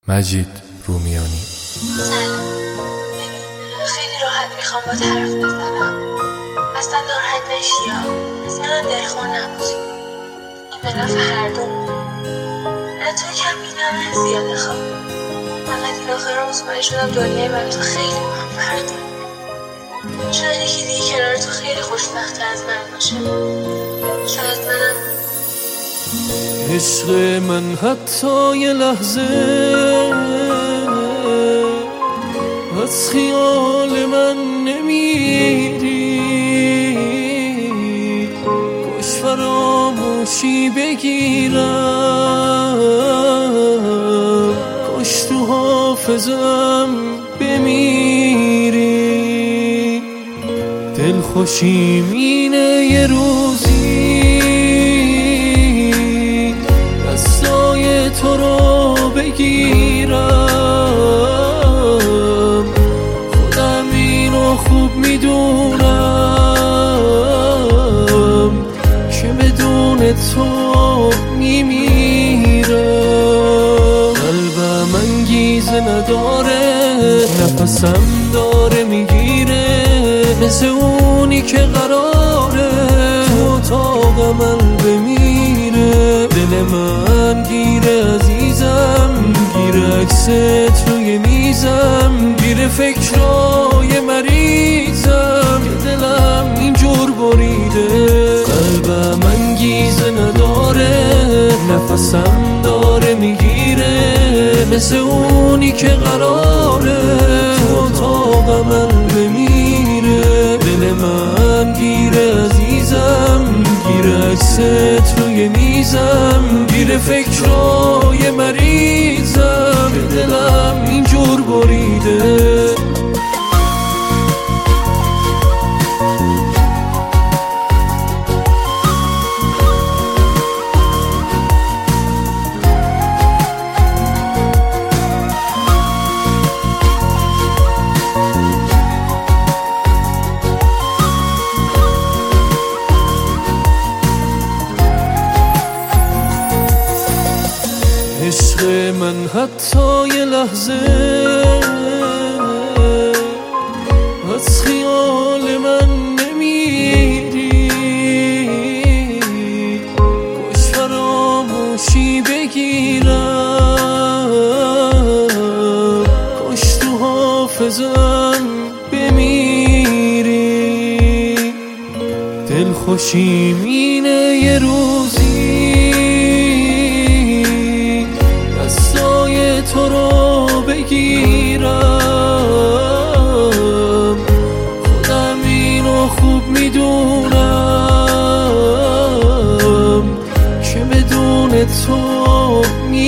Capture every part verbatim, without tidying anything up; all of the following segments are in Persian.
مجید رومیانی. سلام. خیلی راحت میخوام با حرف بزنم. اصلا ناراحت نشی ها. اصلا دلخور نباشی. این به نفع هر دومون. نه تو کمی نه من زیاده خواب. فقط این آخر مطمئن شدم دنیای من تو خیلی با هم فرق داره. شاید یکی دیگه کنار تو خیلی خوشبخت‌تر از من باشه. شاید منم. عشق من حتی یه لحظه از خیال من نمیری، کاش فراموشی بگیرم، کاش تو حافظم بمیری. دل خوشیم اینه یه روزی دستای تو رو بگیرم، خودم اینو خوب میدونم که بدون تو میمیرم. قلبم انگیزه نداره، نفسم داره میگیره، مثل اونی که قراره تو اتاق من بمیره. دل من گیره عزیزم، گیره عکست روی میزم، گیره فکرای مریضم که دلم اینجور بریده. قلبم انگیزه نداره، نفسم داره میگیره، مثل اونی که قراره تو اتاق من بمیره. دل من گیره عزیزم، گیره عکست روی میزم، گیره فکرای مریضم که دلم اینجور بریده. عشق من حتی یه لحظه از خیال من نمیری، کاش فراموشی بگیرم، کاش تو حافظم بمیری. دل خوشیم اینه یه روزی دستای تو رو بگیرم، خودم اینو خوب میدونم که بدون تو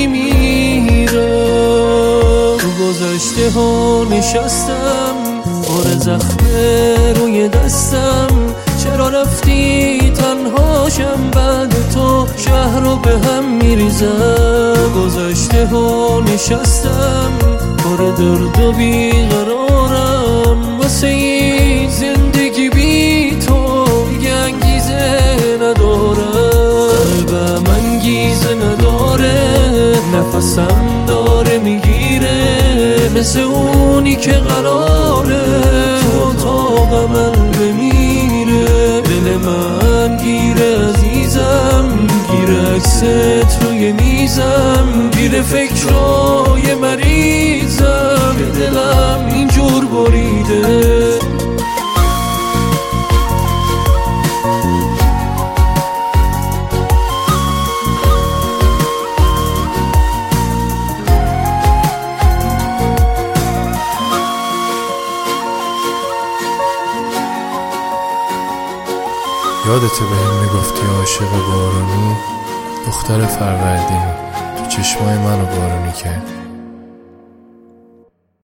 میمیرم. تو گذشته ها نشستم، بار زخم روی دستم، چرا رفتی تنهاشم بعد تو شهر رو به هم میریزم. گذشته ها نشستم، بار درد و بیقرارم، واسه این زندگی بی تو دیگه انگیزه ندارم. قلبم انگیزه نداره، نفسم داره میگیره، مثل اونی که قراره تو اتاق من بمیره. دل من گیره عزیزم، گیره عکست روی میزم، گیره فکرای مریضم که دلم اینجور بریده. یادته به هم میگفتی عاشق بارونی، دختر فروردینی، تو چشمای منو بارونی کرد.